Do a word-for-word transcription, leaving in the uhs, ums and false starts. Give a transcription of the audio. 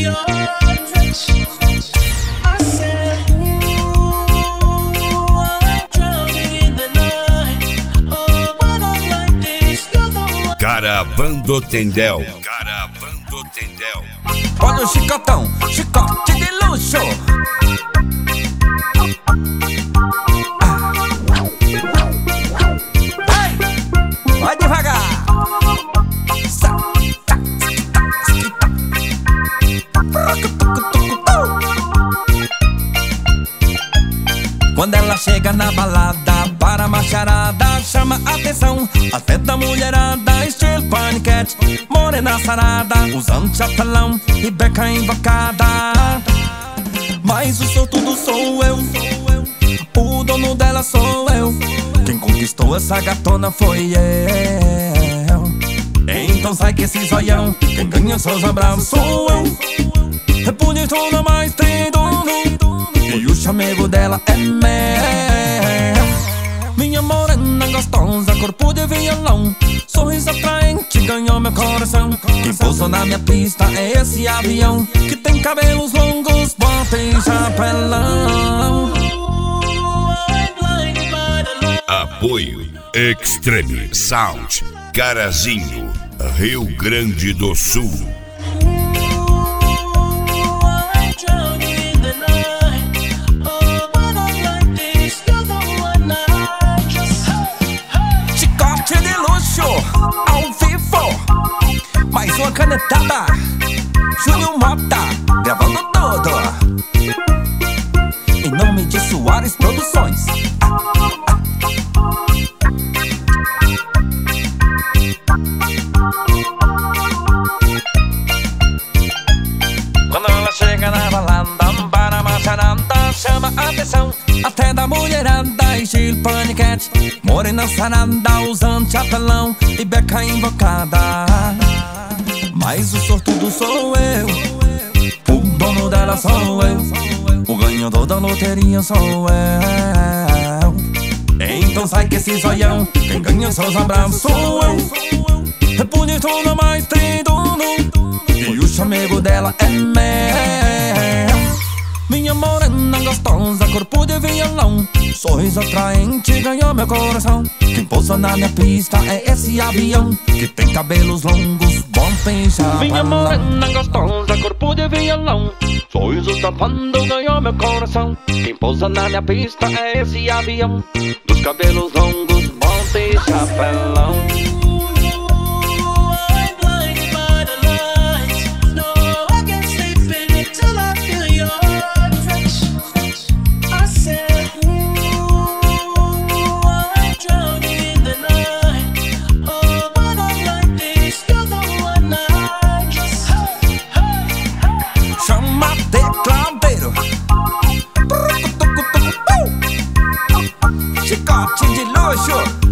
Caravando Tendel. Caravando Tendel. Olha o chicotão, chicote de luxo. Ah. Ei, vai devagar. Quando ela chega na balada, para a macharada, chama atenção. Até da mulherada, estilo paniquete, morena sarada, usando chapelão e beca invocada. Mas o sortudo sou eu, o dono dela sou eu. Quem conquistou essa gatona foi eu. Então sai que esse zoião, quem ganha seus abraços sou eu. É bonitona, mas tem dono, e o chamego dela é meu. Minha morena gostosa, corpo de violão, sorriso atraente, ganhou meu coração. Quem pousou na minha pista é esse avião, que tem cabelos longos, bota e chapelão. Apoio Extreme Sound, Carazinho, Rio Grande do Sul. Ao vivo, mais uma canetada, Júnior Mota, gravando tudo, em nome de Soares Produções. ah, ah. Quando ela chega na balada, para a macharada, chama atenção. Até da mulherada, estilo paniquete, morena sarada, usando chapelão e beca invocada. Mas o sortudo sou eu, o dono dela sou eu, o ganhador da loteria sou eu. Então sai que esse zoião, quem ganha seus abraços sou eu. É bonitona, mas tem dono, e o chamego dela é meu. Minha morena gostosa, corpo de violão, sorriso atraente, ganhou meu coração. Quem pousa na minha pista é esse avião, que tem cabelos longos, bom pensar. Minha morena gostosa, corpo de violão, sorriso tapando, ganhou meu coração. Quem pousa na minha pista é esse avião, dos cabelos longos, bom pensar, chapelão. Chicote de luxo.